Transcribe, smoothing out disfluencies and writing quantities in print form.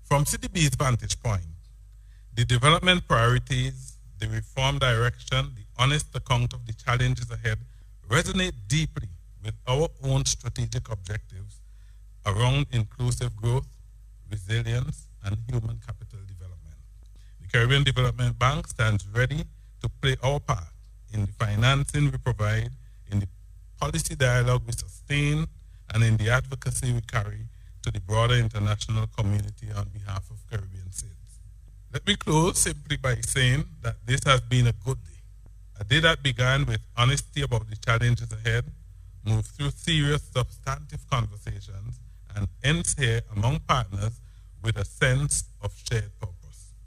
From CDB's vantage point, the development priorities, the reform direction, the honest account of the challenges ahead resonate deeply with our own strategic objectives around inclusive growth, resilience, and human capital development. The Caribbean Development Bank stands ready to play our part in the financing we provide, in the policy dialogue we sustain, and in the advocacy we carry to the broader international community on behalf of Caribbean states. Let me close simply by saying that this has been a good day. A day that began with honesty about the challenges ahead, moved through serious, substantive conversations, and ends here among partners with a sense of shared purpose.